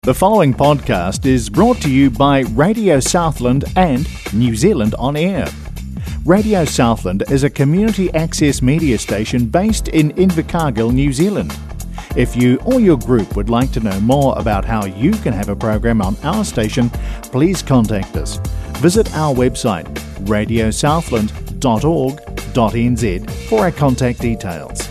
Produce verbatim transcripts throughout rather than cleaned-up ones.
The following podcast is brought to you by Radio Southland and New Zealand On Air. Radio Southland is a community access media station based in Invercargill, New Zealand. If you or your group would like to know more about how you can have a program on our station, please contact us. Visit our website radio southland dot org dot n z for our contact details.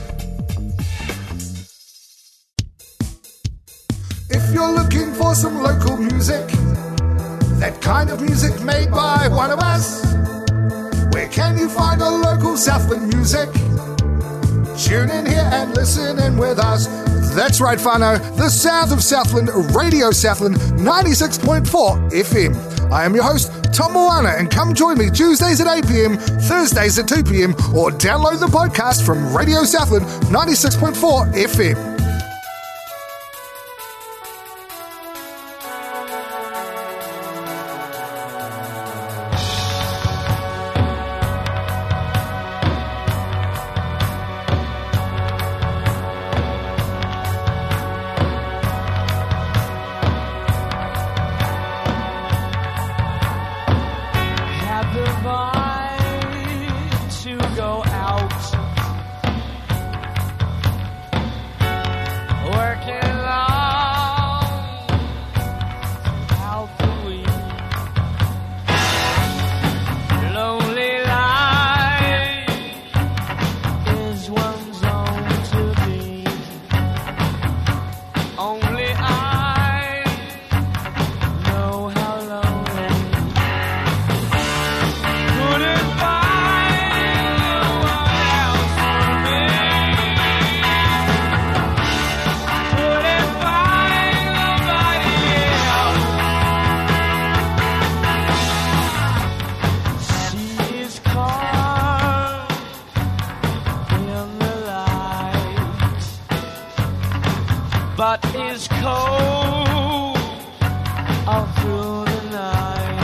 If you're looking for some local music, that kind of music made by one of us, where can you find a local Southland music? Tune in here and listen in with us. That's right, whānau, the sound of Southland, Radio Southland, ninety-six point four F M. I am your host, Tom Moana, and come join me Tuesdays at eight p.m, Thursdays at two p.m, or download the podcast from Radio Southland, ninety-six point four F M. But is cold all through the night.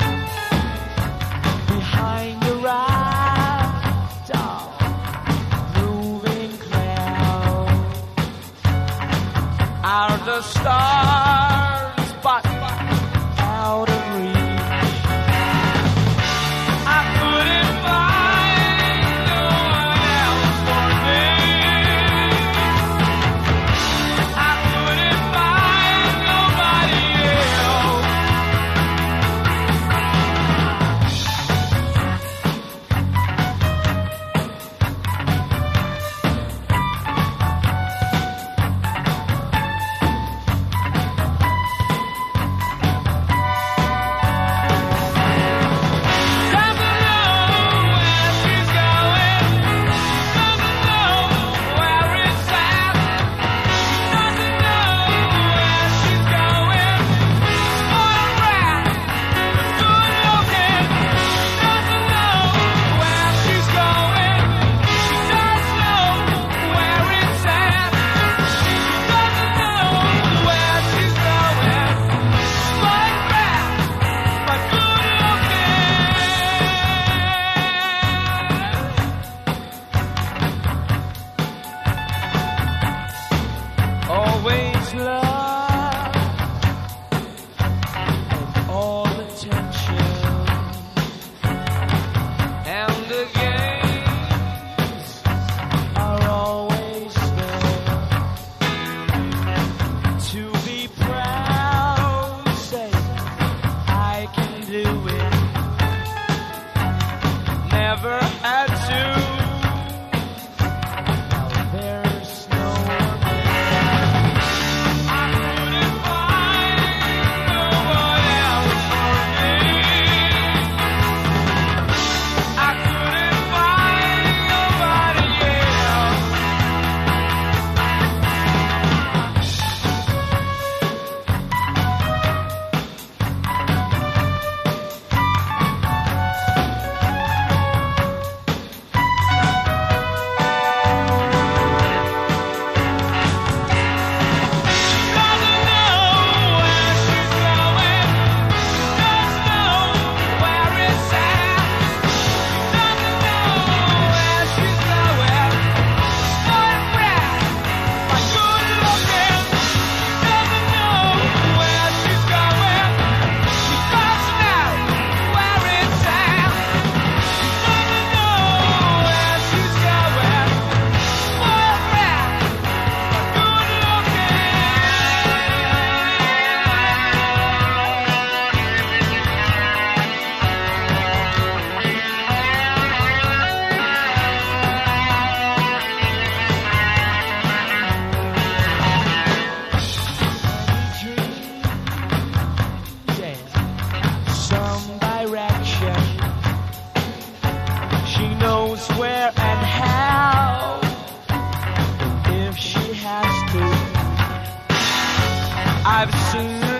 Behind the rafter, moving cloud are the stars, but out of reach. I couldn't find no one else for me.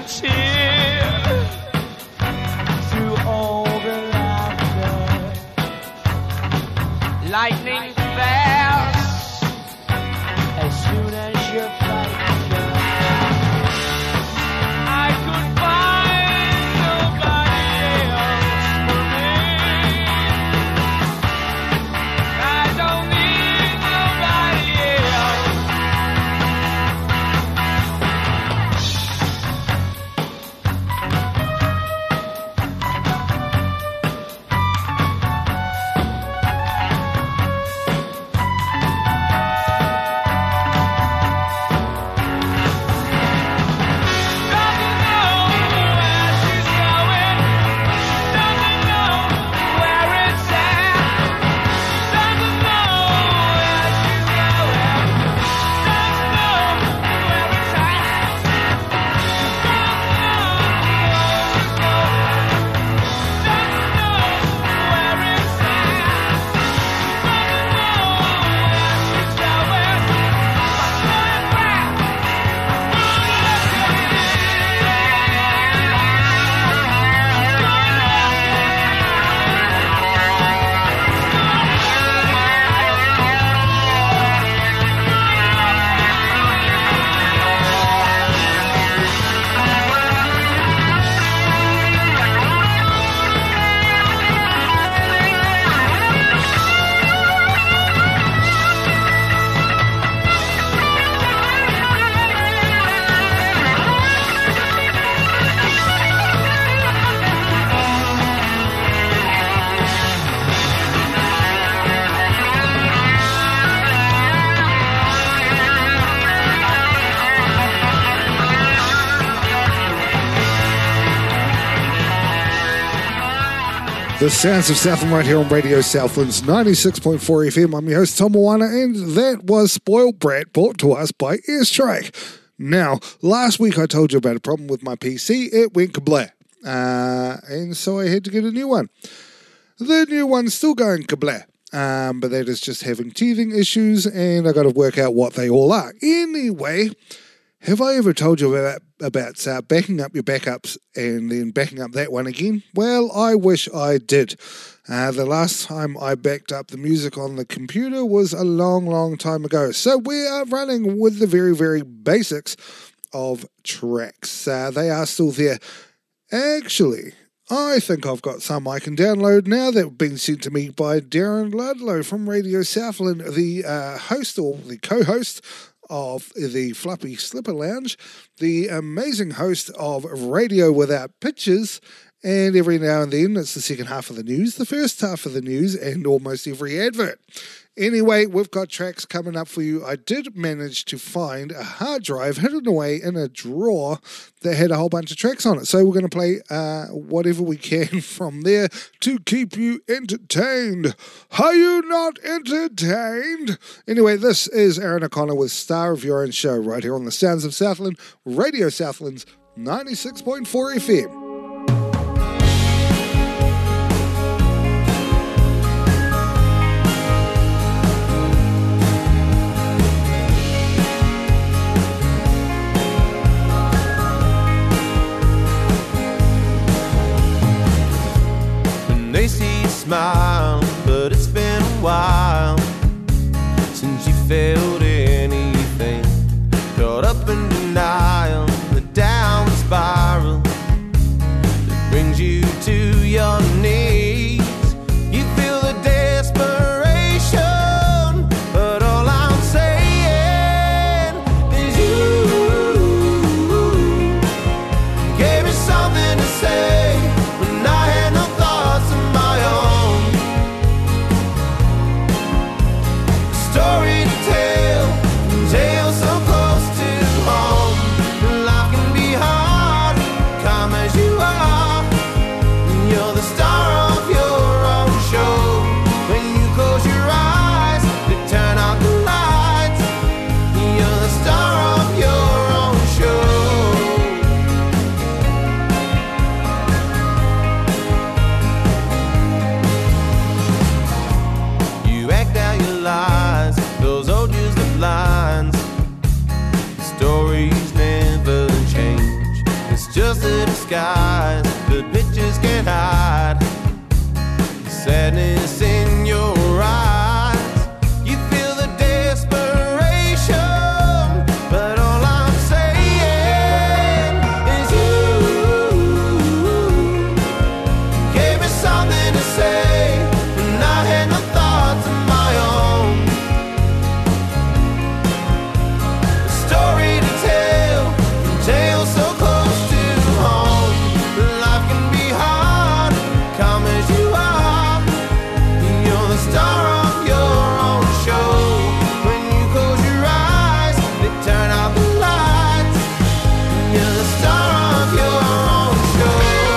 and cheer through all the laughter. Lightning fast as soon as you fight. I could find nobody else for me. I don't need nobody else. Doesn't know where she's going. Doesn't know where it's at. Doesn't know where she's going. Doesn't know where it's at. Doesn't know where she's going. Doesn't know where it's at. Doesn't know where she's going. But going back, The sounds of Southland right here on Radio Southland's ninety-six point four F M. I'm your host, Tom Moana, and that was Spoiled Brat, brought to us by Airstrike. Now, last week I told you about a problem with my P C. It went kablah. Uh, and so I had to get a new one. The new one's still going kablah. Um, but that is just having teething issues, and I got to work out what they all are. Anyway, have I ever told you about about uh, backing up your backups and then backing up that one again? Well, I wish I did. Uh, the last time I backed up the music on the computer was a long, long time ago. So we are running with the very, very basics of tracks. Uh, they are still there. Actually, I think I've got some I can download now that have been sent to me by Darren Ludlow from Radio Southland, the uh, host or the co-host of the Fluffy Slipper Lounge, the amazing host of Radio Without Pictures, and every now and then it's the second half of the news, the first half of the news, and almost every advert. Anyway, we've got tracks coming up for you. I did manage to find a hard drive hidden away in a drawer that had a whole bunch of tracks on it. So we're going to play uh, whatever we can from there to keep you entertained. Are you not entertained? Anyway, this is Aaron O'Connor with Star of Your Own Show right here on the Sounds of Southland, Radio Southland's ninety-six point four F M. They see you smile, but it's been a while since you felt anything. Caught up in denial, the down spiral that brings you to your knees. You feel the desperation, but all I'm saying is you gave me something to say when I had no thoughts of my own. A story to tell. just a disguise, but pictures can't hide the sadness in your eyes. You feel the desperation, but all I'm saying is you gave me something to say when I had no thoughts of my own. A story to tell, a tale so close to home. Life can be hard, come as you are. You're the star of your own show. When you close your eyes, they turn out the lights. You're the star of your own show.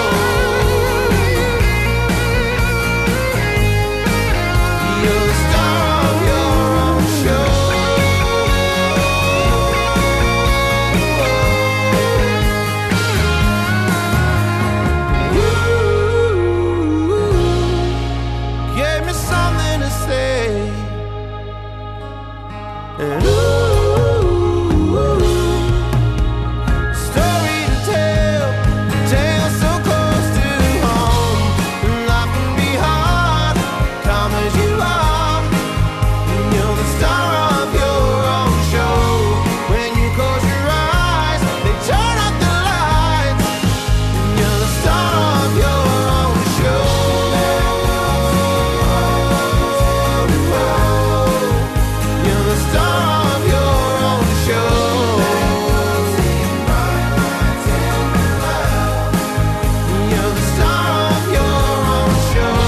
You're the star of your own show. You gave me something to say, and ooh, story to tell, a tale so close to home. Life can be hard, come as you are. You're the star of your own show. When you close your eyes, they turn out the lights. You're the star of your own show. You're the star of your own show. You're the star of your own show.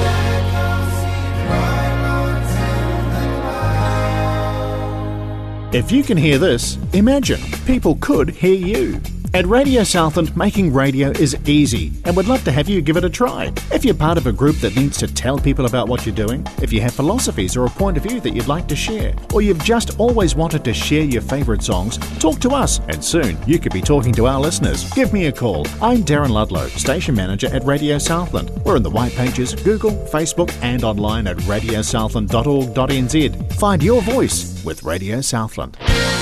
If you can hear this, imagine people could hear you. At Radio Southland, making radio is easy and would love to have you give it a try. If you're part of a group that needs to tell people about what you're doing, if you have philosophies or a point of view that you'd like to share, or you've just always wanted to share your favourite songs, talk to us and soon you could be talking to our listeners. Give me a call. I'm Darren Ludlow, Station Manager at Radio Southland. We're in the white pages, Google, Facebook and online at radio southland dot org dot n z. Find your voice with Radio Southland.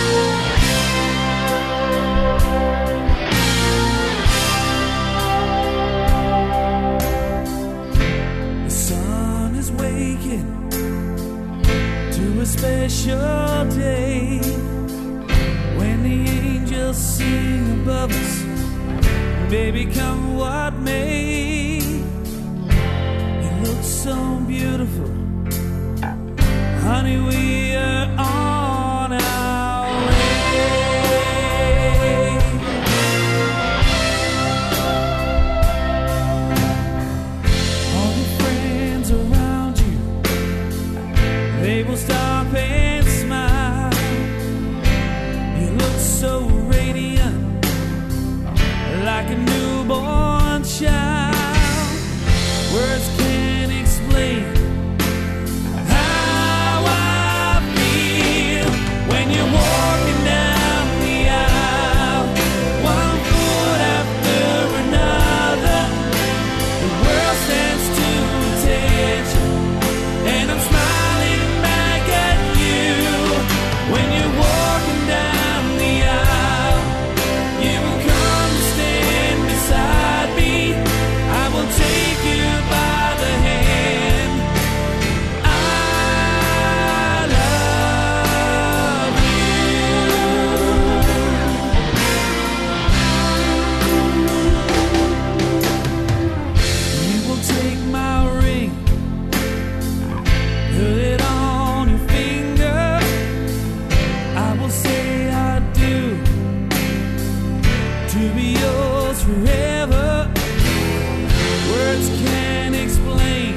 The sun is waking to a special day when the angels sing above us. Baby, come what may. You look so beautiful, honey. We are on our way. All your friends around you, they will stop and smile. You look so radiant, like a newborn child. Words can't explain how I feel when you're walking down the aisle, one foot after another. The world stands to attention, and I'm smiling back at you. When you're walking down the aisle, you will come to stand beside me. I will take you by the hand. I love you. You will take my ring, put it on your finger. I will say I do, to be yours forever. Words can't explain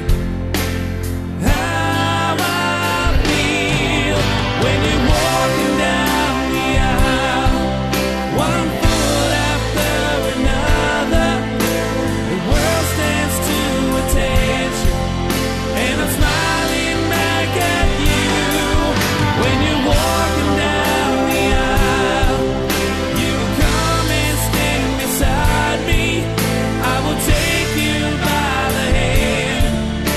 how I feel when you're walking down the aisle, one foot after another. The world stands to attention, and I'm smiling back at you. When you're walking down the aisle, you will come and stand beside me. I will take you by the hand.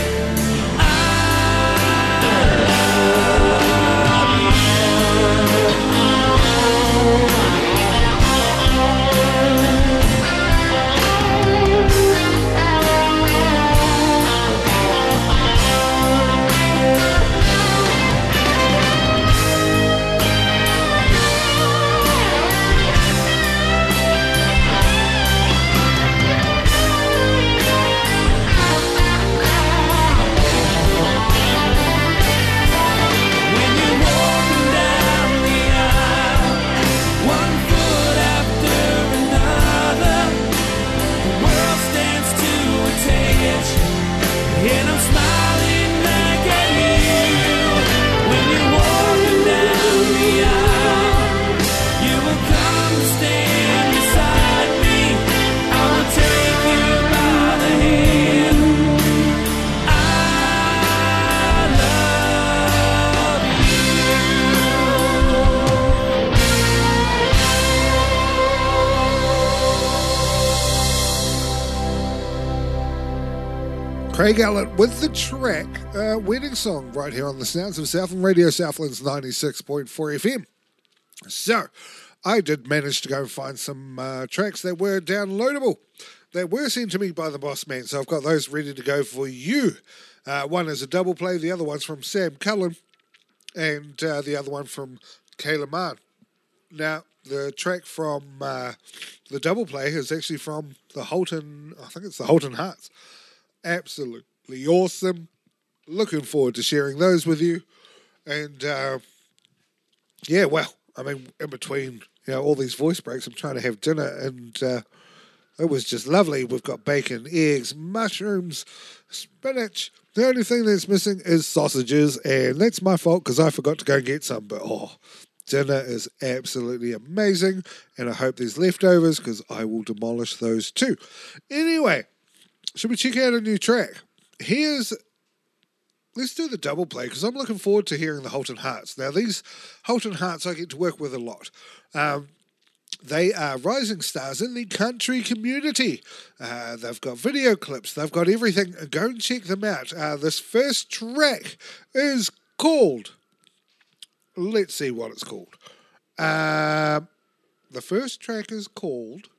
Craig Allett with the track uh, Wedding Song right here on the Sounds of Southland Radio, Southland's ninety-six point four F M. So, I did manage to go and find some uh, tracks that were downloadable, that were sent to me by the boss man, so I've got those ready to go for you. Uh, one is a double play, the other one's from Sam Cullen, and uh, the other one from Kayla Mann. Now, the track from uh, the double play is actually from the Holton, I think it's the Holton Hearts. Absolutely awesome. Looking forward to sharing those with you. And uh, yeah, well, I mean, in between, you know, all these voice breaks, I'm trying to have dinner, and uh, it was just lovely. We've got bacon, eggs, mushrooms, spinach. The only thing that's missing is sausages, and that's my fault because I forgot to go and get some. But oh, dinner is absolutely amazing, and I hope there's leftovers because I will demolish those too. Anyway, should we check out a new track? Here's, let's do the double play because I'm looking forward to hearing the Holton Hearts. Now, these Holton Hearts I get to work with a lot. Um, they are rising stars in the country community. Uh, they've got video clips. They've got everything. Go and check them out. Uh, this first track is called, let's see what it's called. Uh, the first track is called,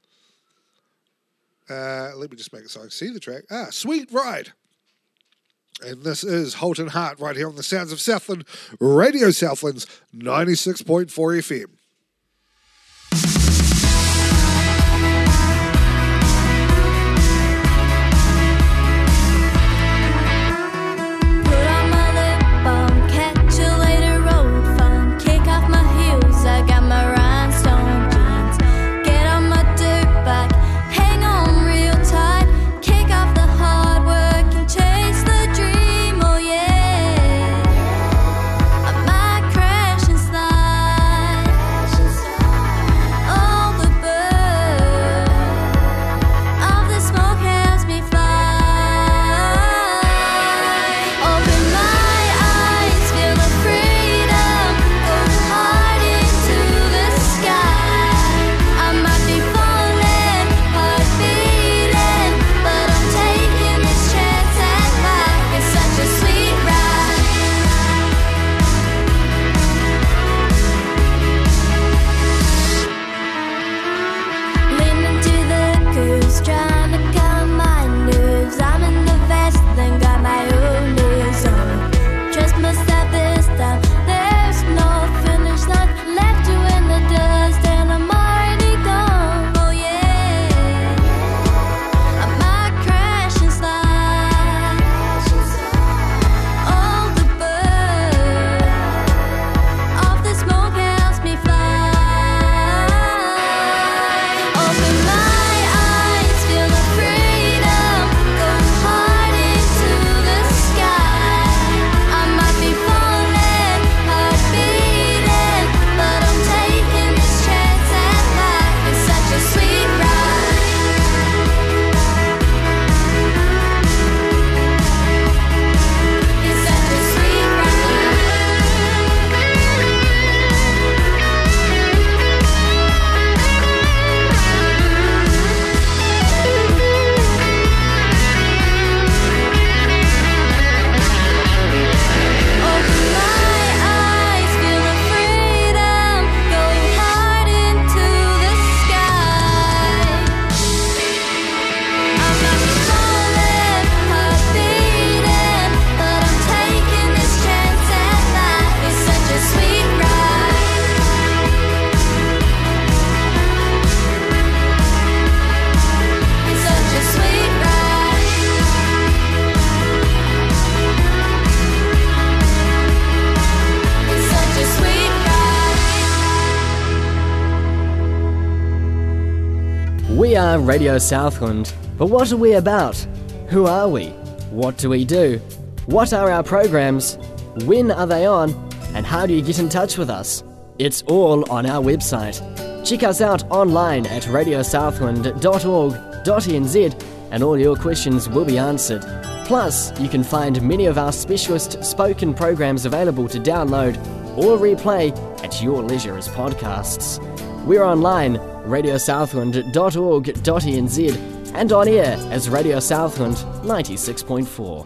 Uh, let me just make it so I can see the track. Ah, Sweet Ride. And this is Holton Heart right here on the Sounds of Southland, Radio Southland's ninety-six point four F M. Put on my lip balm, catch you later, road fun. Kick off my heels, I got my rhinestone jeans. Get on my dirt bike, hang on real tight. Kick off the hard work and chase the dream, oh yeah. I might crash and slide. All the bird of the smoke has me fly. Open my eyes, feel the freedom, go hard into the sky. I might be falling, heart beating, but I'm taking this chance at life. It's such a sweet ride. Leaning to the cruise, trying to calm my nerves. I'm in the vest, then got my own ears on. Trust myself this time. There's no finish line. Left you in the dust, and I'm already gone. Oh yeah, I might crash and slide. All the bird of the smoke helps me fly. Open my eyes, feel the freedom, go hard into the sky. I might be falling, heart beating, but I'm taking this chance at life. It's such a sweet ride. It's such a sweet Open my eyes, feel the freedom, go hard into the sky. I might be falling, heart beating, but I'm taking this chance at life. It's such a sweet ride. It's such a sweet ride. It's such a sweet ride. We are Radio Southland, but what are we about? Who are we? What do we do? What are our programs? When are they on? And how do you get in touch with us? It's all on our website. Check us out online at radio southland dot org dot n z and all your questions will be answered. Plus, you can find many of our specialist spoken programs available to download or replay at your leisure as podcasts. We're online, radio southland dot org dot n z, and on air as Radio Southland ninety-six point four.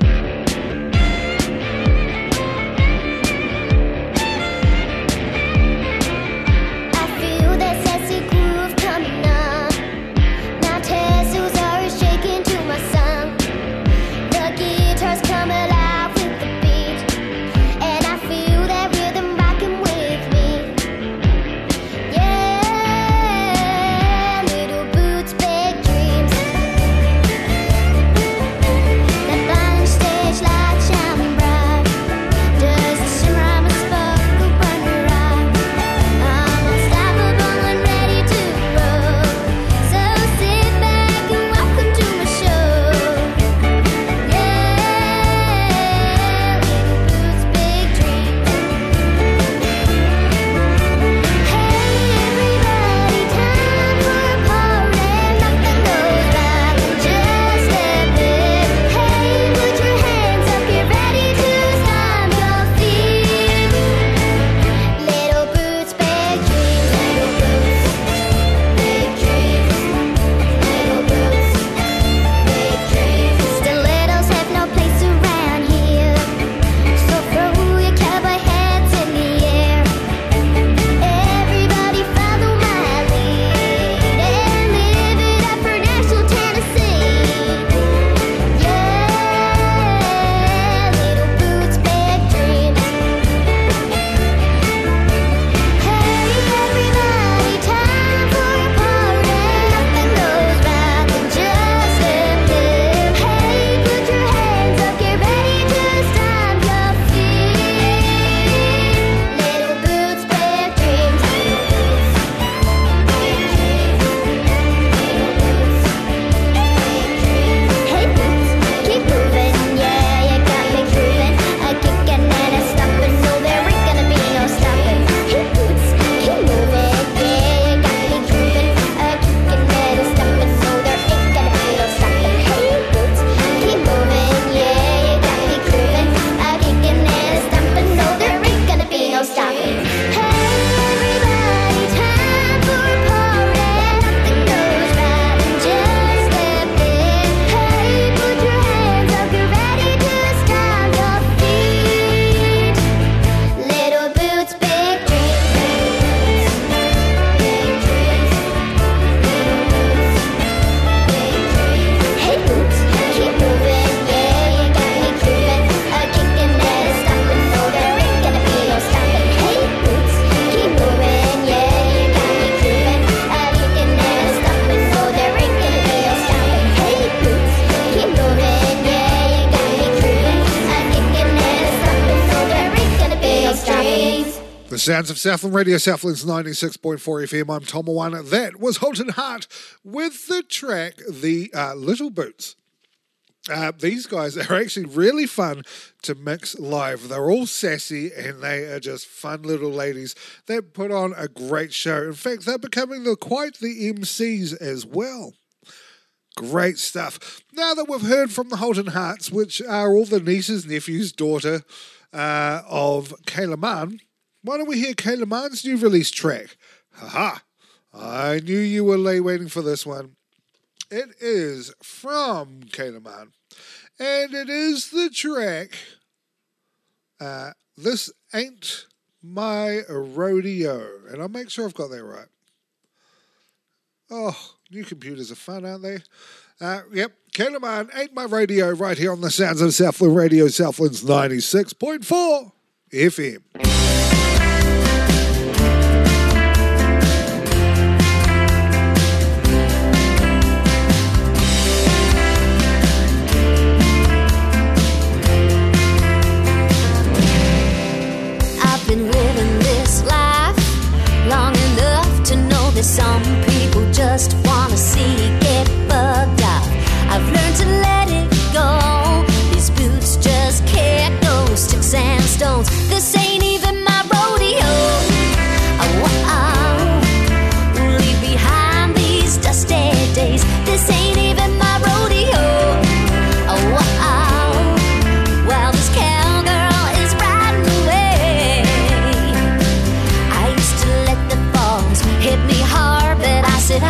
Sounds of Southland Radio, Southland's ninety-six point four F M. I'm Tom Moana. That was Holton Hart with the track The uh, Little Boots. Uh, these guys are actually really fun to mix live. They're all sassy and they are just fun little ladies that put on a great show. In fact, they're becoming the, quite the M Cs as well. Great stuff. Now that we've heard from the Holton Harts, which are all the nieces, nephews, daughter uh, of Kayla Mann, why don't we hear Kayla Mann's new release track? Haha, I knew you were late waiting for this one. It is from Kayla Mann, and it is the track, uh, This Ain't My Rodeo. And I'll make sure I've got that right. Oh, new computers are fun, aren't they? Uh, yep, Kayla Mann, Ain't My Rodeo, right here on the Sounds of Southland Radio, Southland's ninety-six point four F M. Some people just wanna see you get bugged out. I've learned to let it go. These boots just can't go. Sticks and stones, this ain't even my rodeo. Oh, wow. Leave behind these dusty days. This ain't even my rodeo. Oh, wow. Well, this cowgirl is riding away. I used to let the falls hit me hard, but I said,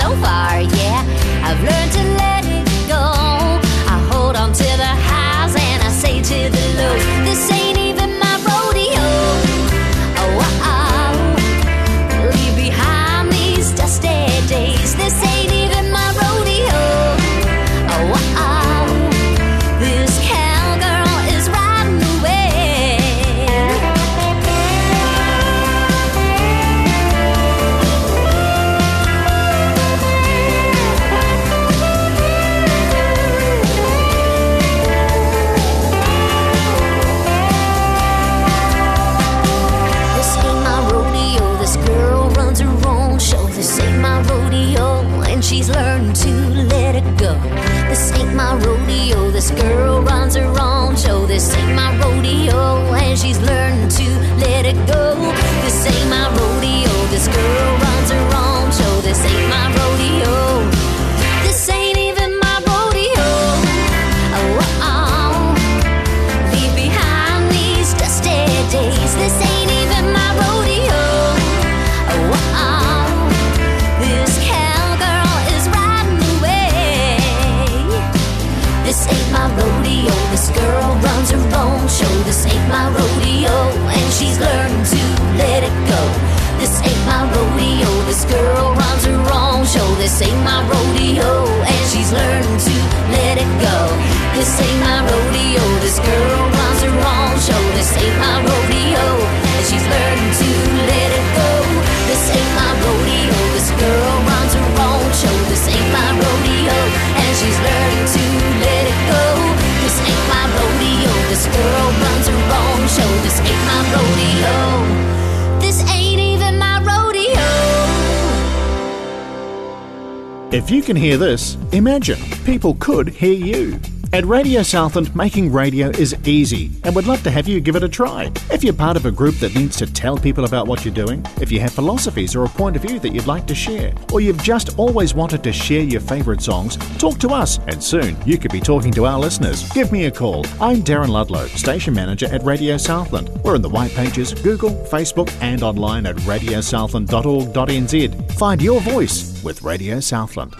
so far, yeah. I've learned to let it go. I hold on to the highs and I say to the lows, this ain't even my rodeo. Oh, oh, oh. Leave behind these dusty days. This ain't even my rodeo. Oh, oh, oh. This cowgirl is riding away. This ain't my rodeo. This girl runs her own show. This ain't my rodeo, and she's learned to let it go. This ain't my rodeo. This girl runs her own show. This ain't my rodeo, and she's learned to let it go. This ain't my rodeo. This girl runs her own show. This ain't my rodeo. This ain't even my rodeo. Oh, oh, oh. Leave behind these dusty days. This ain't even my rodeo. Oh, oh, oh. This cowgirl is riding away. This ain't my rodeo. This girl runs her own show. This ain't my rodeo, and she's learned to let it go. This ain't my rodeo. This girl runs her own show. This ain't my rodeo, and she's learned to let it go. This ain't my rodeo. This girl runs her own show. This ain't my rodeo, and she's learned to let it go. This ain't my rodeo. This girl runs her own show. This ain't my rodeo, and she's learned to let it go. This ain't my rodeo. This girl runs her own show. This ain't my rodeo. This ain't even my rodeo. If you can hear this, imagine people could hear you. At Radio Southland, making radio is easy, and we'd love to have you give it a try. If you're part of a group that needs to tell people about what you're doing, if you have philosophies or a point of view that you'd like to share, or you've just always wanted to share your favourite songs, talk to us, and soon you could be talking to our listeners. Give me a call. I'm Darren Ludlow, Station Manager at Radio Southland. We're in the white pages, Google, Facebook, and online at radio southland dot org dot n z. Find your voice with Radio Southland.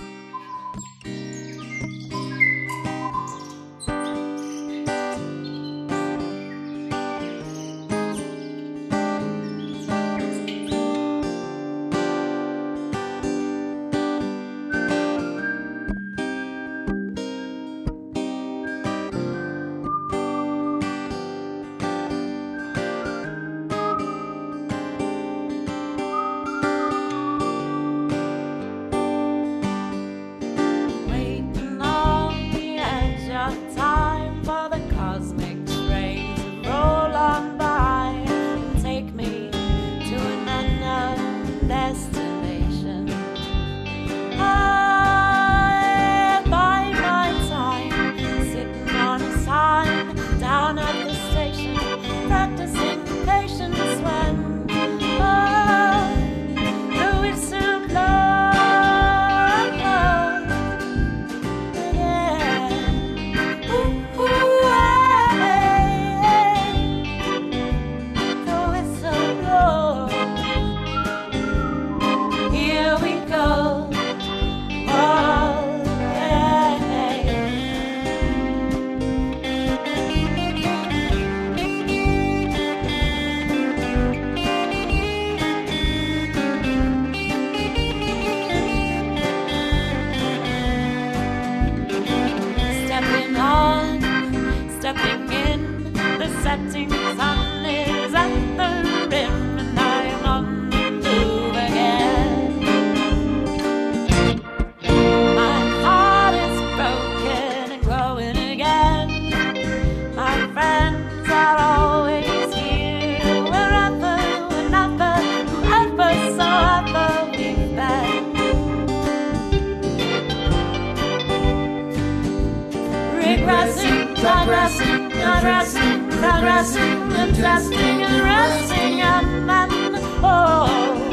Regressing, progressing, progressing, progressing, adjusting and resting and then, oh,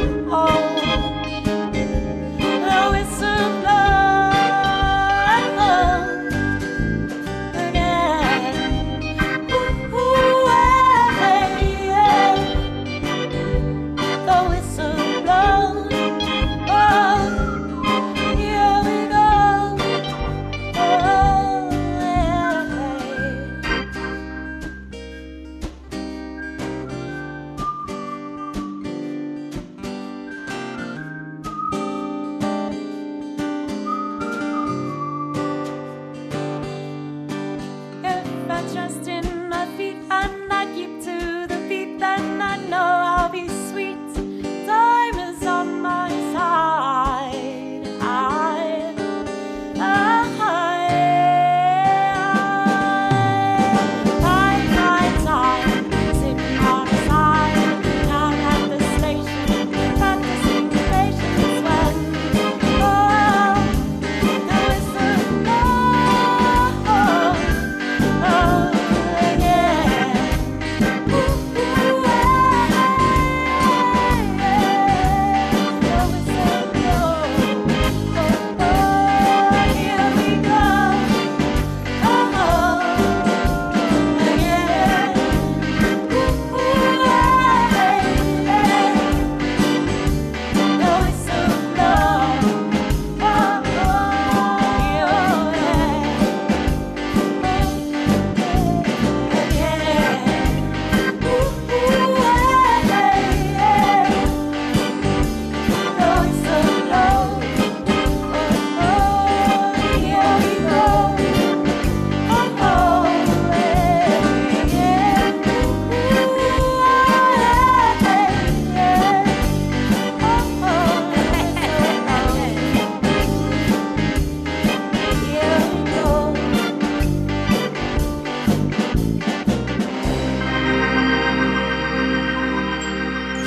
oh, the whistle blows again. Ooh, ooh, hey, hey, the whistle blows, oh,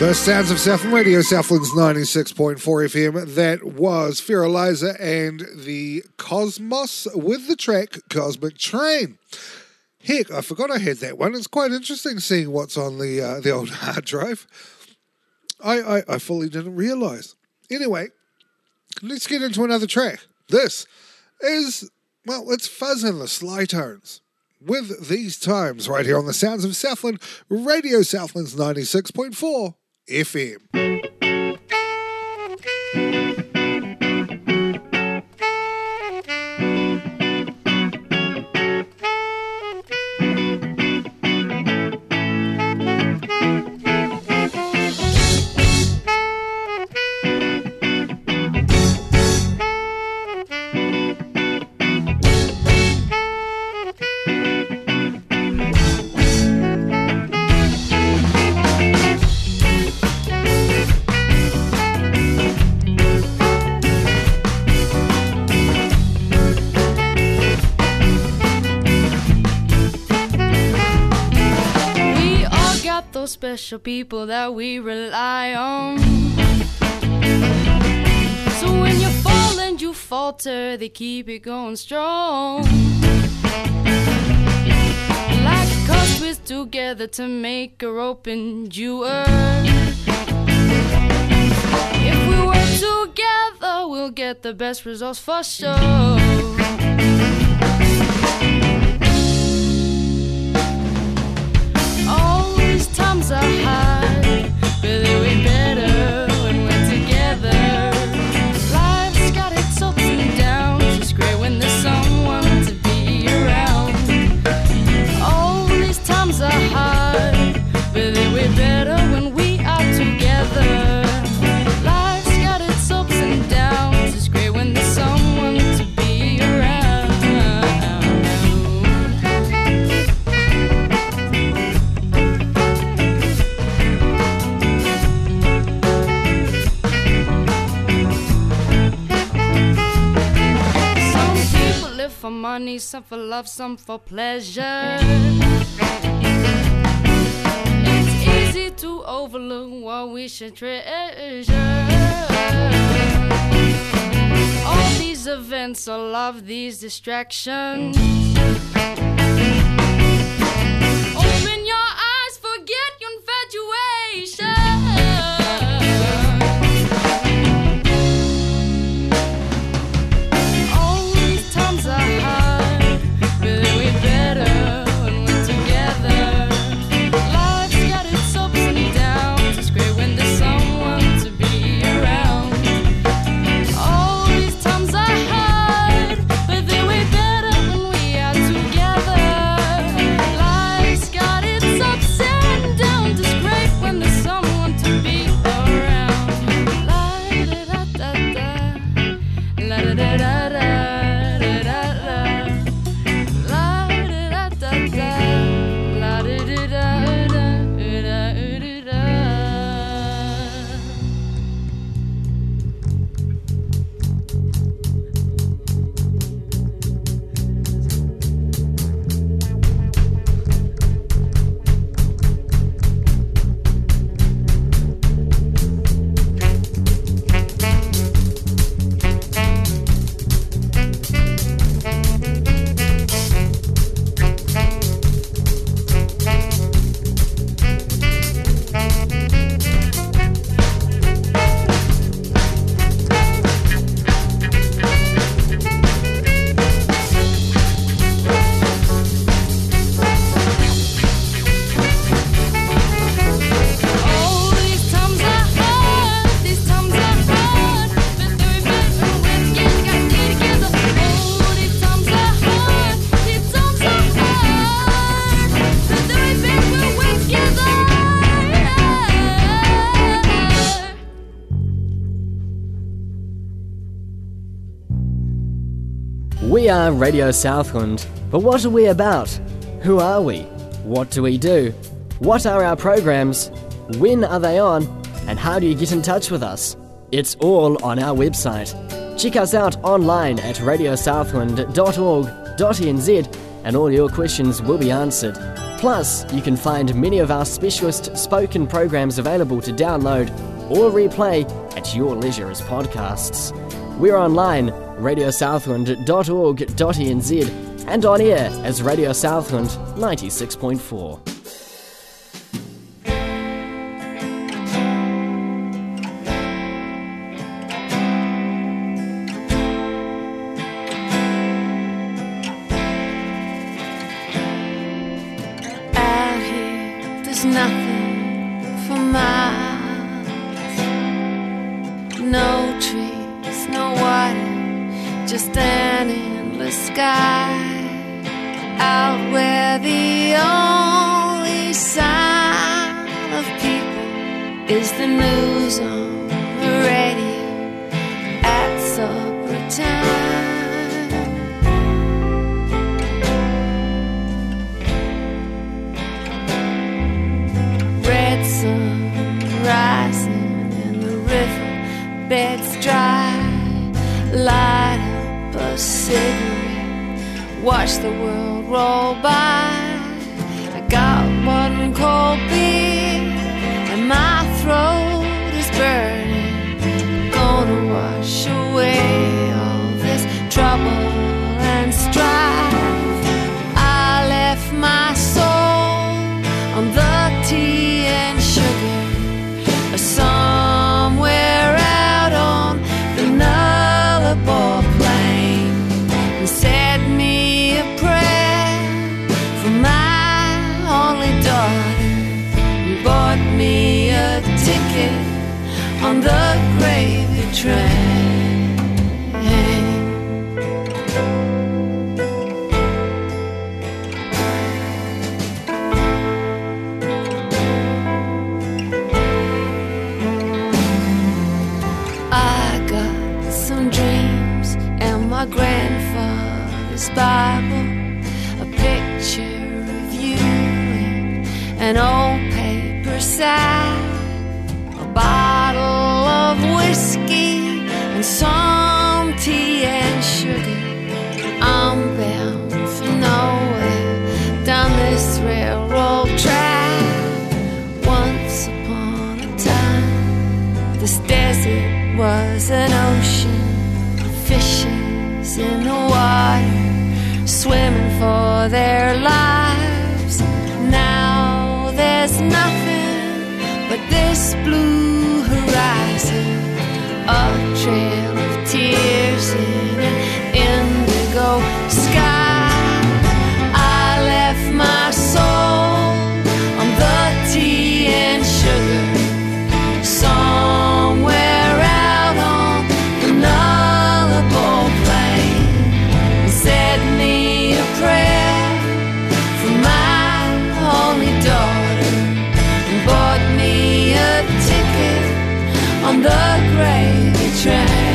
The sounds of Southland Radio, Southland's ninety-six point four F M. That was Feraliza and the Cosmos with the track Cosmic Train. Heck, I forgot I had that one. It's quite interesting seeing what's on the uh, the old hard drive. I, I, I fully didn't realise. Anyway, let's get into another track. This is, well, it's Fuzz and the Sly Tones with These Times right here on the sounds of Southland Radio, Southland's ninety-six point four F M. Special people that we rely on. So when you fall and you falter, they keep it going strong. Like a cup twist together to make a rope and you earn. If we work together, we'll get the best results for sure. Times are hard, but they're way better when we're together. Life's got its ups and downs. It's great when there's someone to be around. All these times are hard, but they're way better when we are together. Life's got its ups and downs. It's great when there's someone to be around. For money, some for love, some for pleasure. It's easy to overlook what we should treasure. All these events, all of these distractions. Open your eyes, forget your infatuation. We are Radio Southland, but what are we about? Who are we? What do we do? What are our programs? When are they on? And how do you get in touch with us? It's all on our website. Check us out online at radio southland dot org dot n z and all your questions will be answered. Plus, you can find many of our specialist spoken programs available to download or replay at your leisure as podcasts. We're online, radio southland dot org dot n z, and on air as Radio Southland ninety-six point four. Out here, there's nothing for miles. No trees, no water, just an endless sky. Out where the only sign of people is the news on the radio at supper time. Red sun rising and the river beds dry. Light up a cigarette, watch the world roll by. I got one cold beer and my throat is burning. Gonna wash away all this trouble and strife. I left my soul on the tea and sugar, somewhere out on the Nullarbor plain, and said me a prayer for my only daughter, and bought me a ticket on the gravy train. I got some dreams and my grandfather's Bible, a picture of you in an old paper sack, a bottle of whiskey and some tea and sugar. I'm bound for nowhere down this railroad track. Once upon a time, this desert was an ocean, fishes in the water, swimming for their lives. Now there's nothing but this blue horizon, a trail of tears in an indigo sky. I left my soul on the tea and sugar, somewhere out on the Nullarbor plain, and said me a prayer for my only daughter, and bought me a ticket on the gravy train.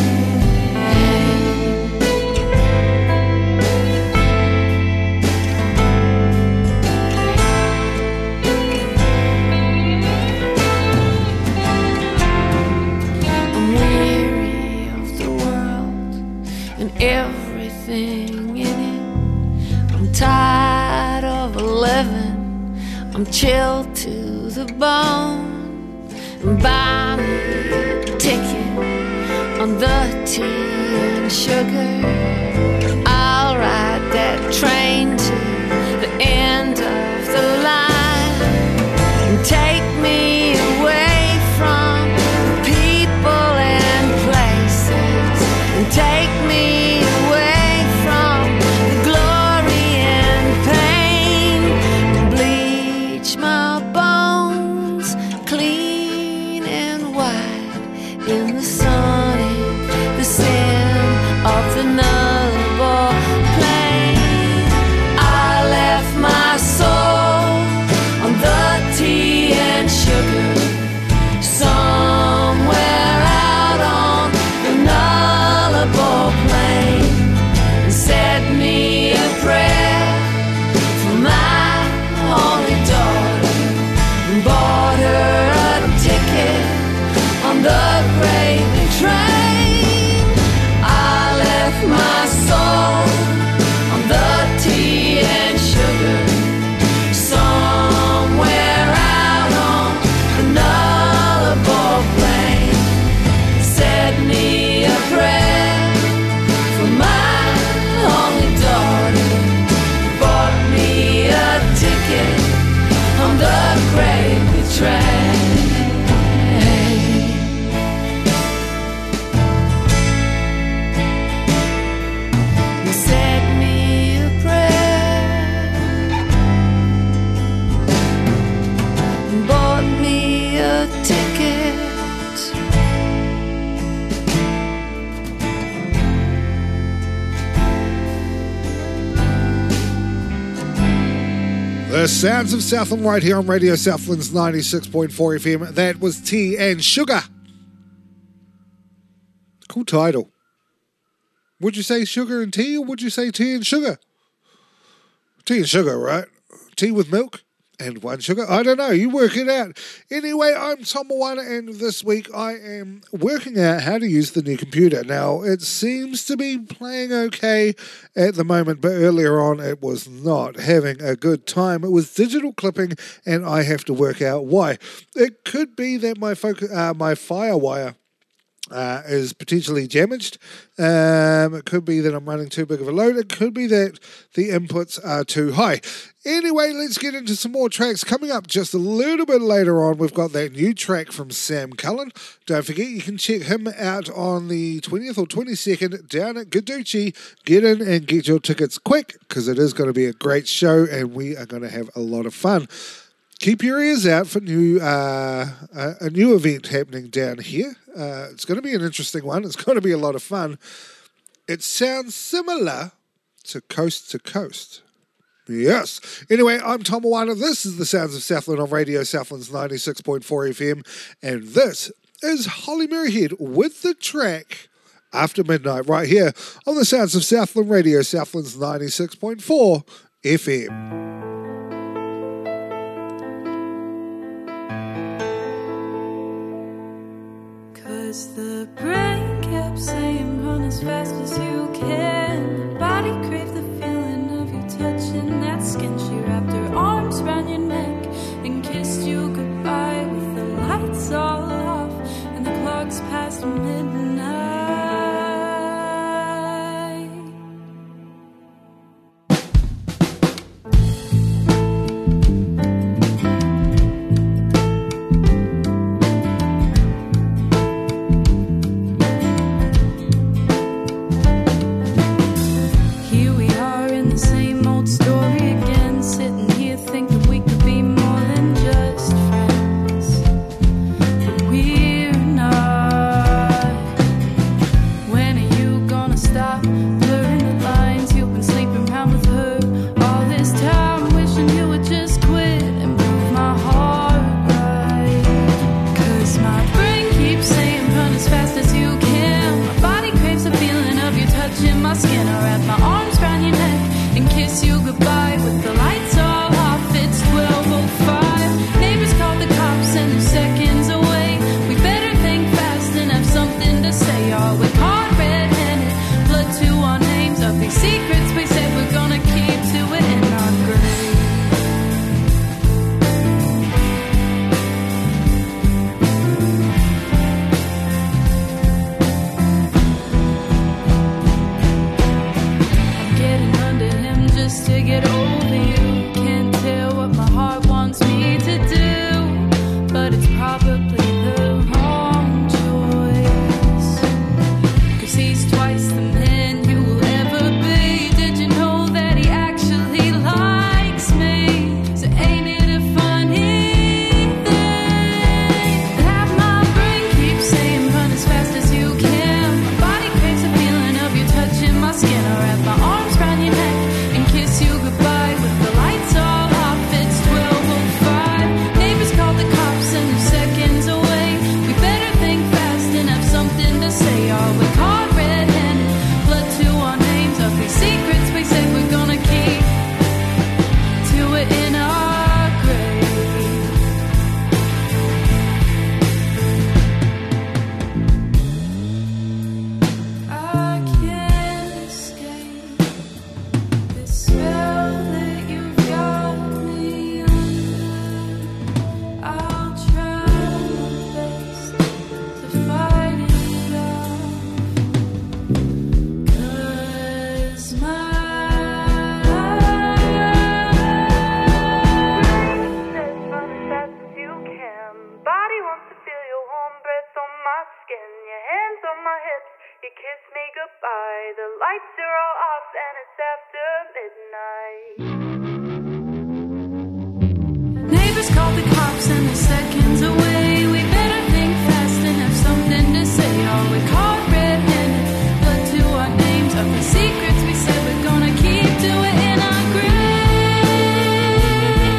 I'm weary of the world and everything in it. I'm tired of living, I'm chilled to the bone. Buy me a ticket on the tea and sugar. I'll ride that train to the end of the line, and take me away from people and places, and take me away from the glory and pain, and bleach my bones clean and white in the sun and the sand of the Nullarbor plain. I left my soul on the tea and sugar, The sounds of Southland right here on Radio Southland's ninety-six point four F M. That was Tea and Sugar. Cool title. Would you say sugar and tea, or would you say tea and sugar? Tea and sugar, right? Tea with milk and one sugar? I don't know. You work it out. Anyway, I'm Tom Moana, and this week I am working out how to use the new computer. Now, it seems to be playing okay at the moment, but earlier on it was not having a good time. It was digital clipping, and I have to work out why. It could be that my focus, uh, my FireWire Uh, is potentially damaged. Um, it could be that I'm running too big of a load. It could be that the inputs are too high. Anyway, let's get into some more tracks. Coming up just a little bit later on, we've got that new track from Sam Cullen. Don't forget, you can check him out on the twentieth or twenty-second down at Gaducci. Get in and get your tickets quick, because it is going to be a great show and we are going to have a lot of fun. Keep your ears out for new uh, a, a new event happening down here. Uh, it's going to be an interesting one. It's going to be a lot of fun. It sounds similar to Coast to Coast. Yes. Anyway, I'm Tom Moana. This is the Sounds of Southland on Radio Southland's ninety-six point four F M. And this is Holly Merryhead with the track After Midnight right here on the Sounds of Southland, Radio Southland's ninety-six point four F M. The brain kept saying run as fast as you can. The body craved the feeling of you touching that skin. She wrapped her arms around your neck and kissed you goodbye with the lights all off and the clock's past midnight. Secrets we said we're gonna keep, do it in our grave.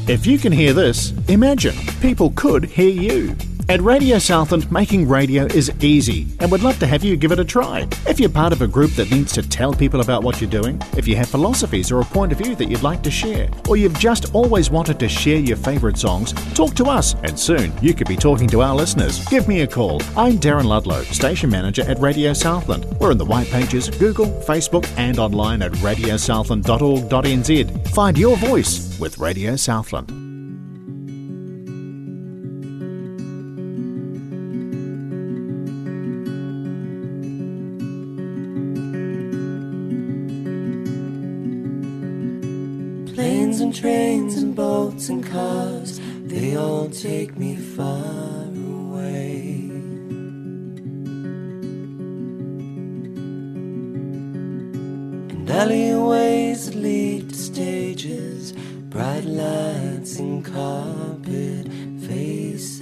If you can hear this, imagine people could hear you. At Radio Southland, making radio is easy and would love to have you give it a try. If you're part of a group that needs to tell people about what you're doing, if you have philosophies or a point of view that you'd like to share, or you've just always wanted to share your favourite songs, talk to us and soon you could be talking to our listeners. Give me a call. I'm Darren Ludlow, Station Manager at Radio Southland. We're in the white pages, Google, Facebook and online at radio southland dot org dot n z. Find your voice with Radio Southland. Planes and trains and boats and cars, they all take me far away. And alleyways that lead to stages, bright lights and carpet faces.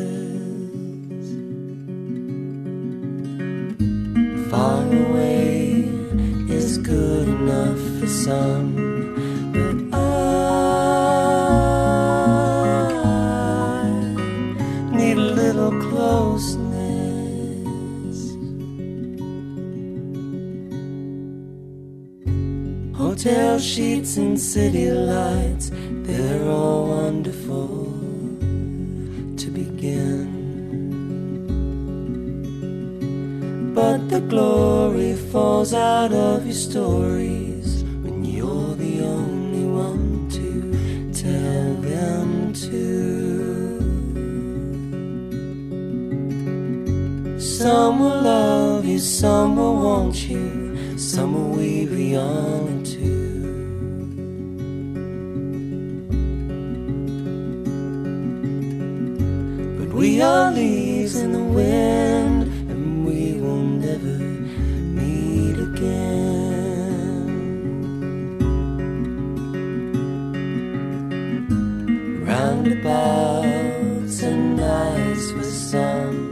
Far away is good enough for some. Hotel sheets and city lights, they're all wonderful to begin. But the glory falls out of your stories when you're the only one to tell them to. Some will love you, some will want you, some will weave you on to. But we are leaves in the wind, and we will never meet again. Roundabouts are nice for some,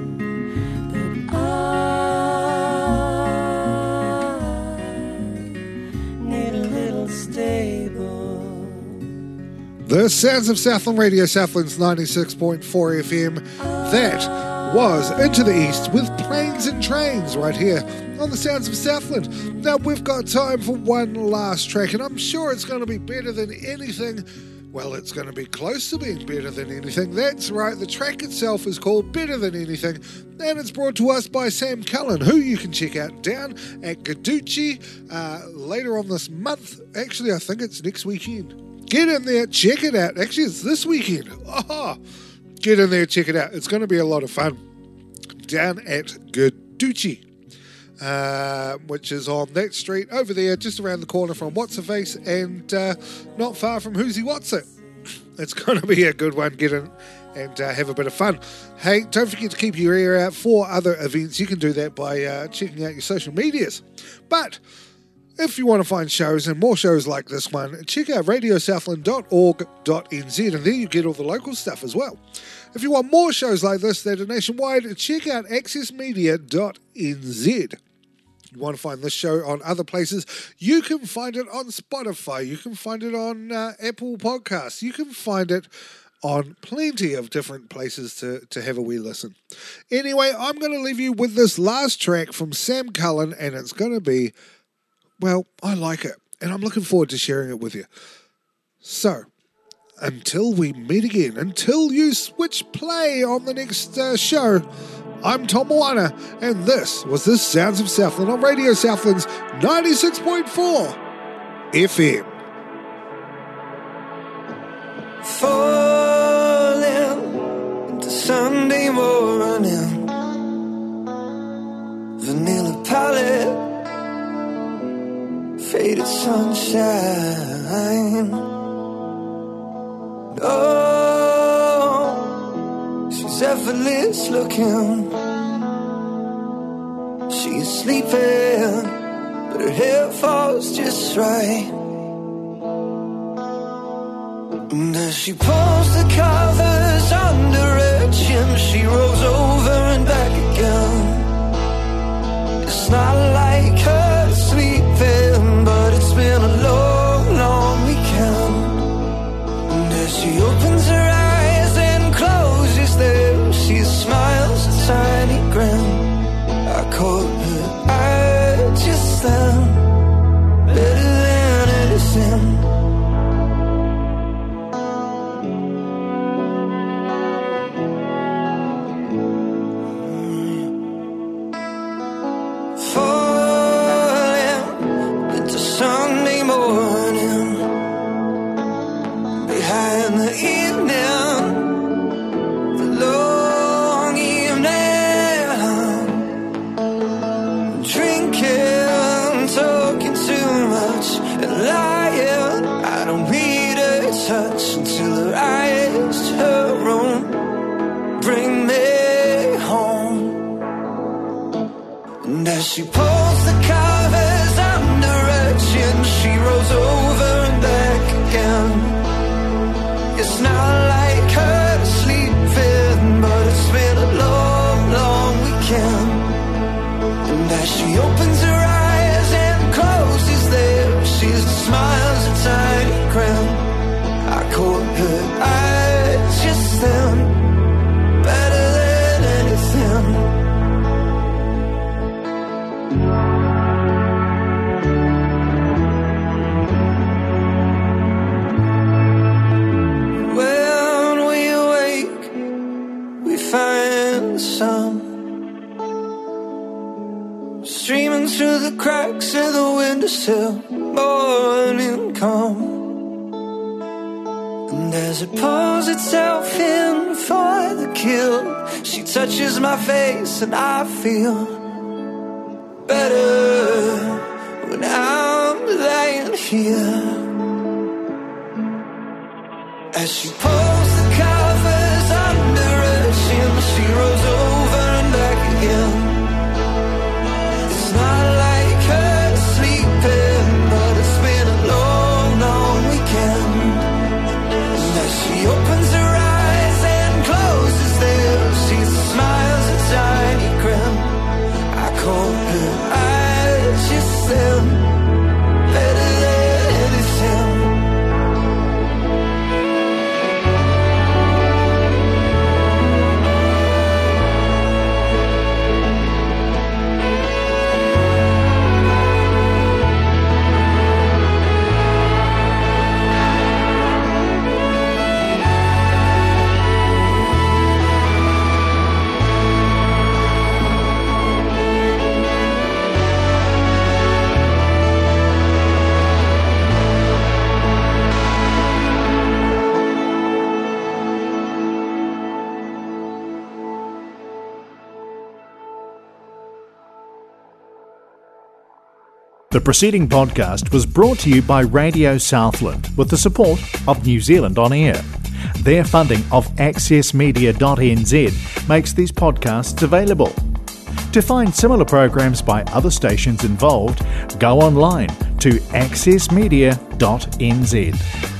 The Sounds of Southland, Radio Southland's ninety-six point four F M. That was Into the East with Planes and Trains right here on the Sounds of Southland. Now we've got time for one last track, and I'm sure it's going to be better than anything. Well, it's going to be close to being better than anything. That's right, the track itself is called Better Than Anything, and it's brought to us by Sam Cullen, who you can check out down at Gaducci uh, later on this month. Actually, I think it's next weekend. Get in there, check it out. Actually, it's this weekend. Oh, get in there, check it out. It's going to be a lot of fun. Down at Gaducci, uh, which is on that street over there, just around the corner from What's a Face, and uh, not far from Who's He What's It. It's going to be a good one. Get in and uh, have a bit of fun. Hey, don't forget to keep your ear out for other events. You can do that by uh, checking out your social medias. But if you want to find shows and more shows like this one, check out radio southland dot org dot n z, and there you get all the local stuff as well. If you want more shows like this that are nationwide, check out access media dot n z. You want to find this show on other places, you can find it on Spotify, you can find it on uh, Apple Podcasts, you can find it on plenty of different places to, to have a wee listen. Anyway, I'm going to leave you with this last track from Sam Cullen, and it's going to be, well, I like it, and I'm looking forward to sharing it with you. So, until we meet again, until you switch play on the next uh, show, I'm Tom Moana, and this was the Sounds of Southland on Radio Southland's ninety-six point four F M. Falling into Sunday morning, vanilla palette, faded sunshine. Oh, she's effortless looking. She's sleeping, but her hair falls just right. And as she pulls the covers under her chin, she rolls over and back again. It's not like her sleeping, but it's been a long, long weekend. And as she touch until her eyes her own. Bring me home. And as she pulls the covers under her chin, she rolls over and back again. It's not like her to sleep in, but it's been a long, long weekend. And as she opens her eyes and closes them, she smiles a tiny grin. I caught her eyes just then, better than anything. When we awake, we find the sun streaming through the cracks in the windowsill. Morning come, and as it pulls itself in for the kill, she touches my face and I feel better when I'm laying here. As she pulls the covers under her chin, she rolls over and back again. It's not like her sleeping, but it's been a long, long weekend. And as she opens her eyes and closes them, she smiles a tiny grin. I caught her eyes just then, better than anything. The preceding podcast was brought to you by Radio Southland with the support of New Zealand On Air. Their funding of access media dot n z makes these podcasts available. To find similar programs by other stations involved, go online to access media dot n z.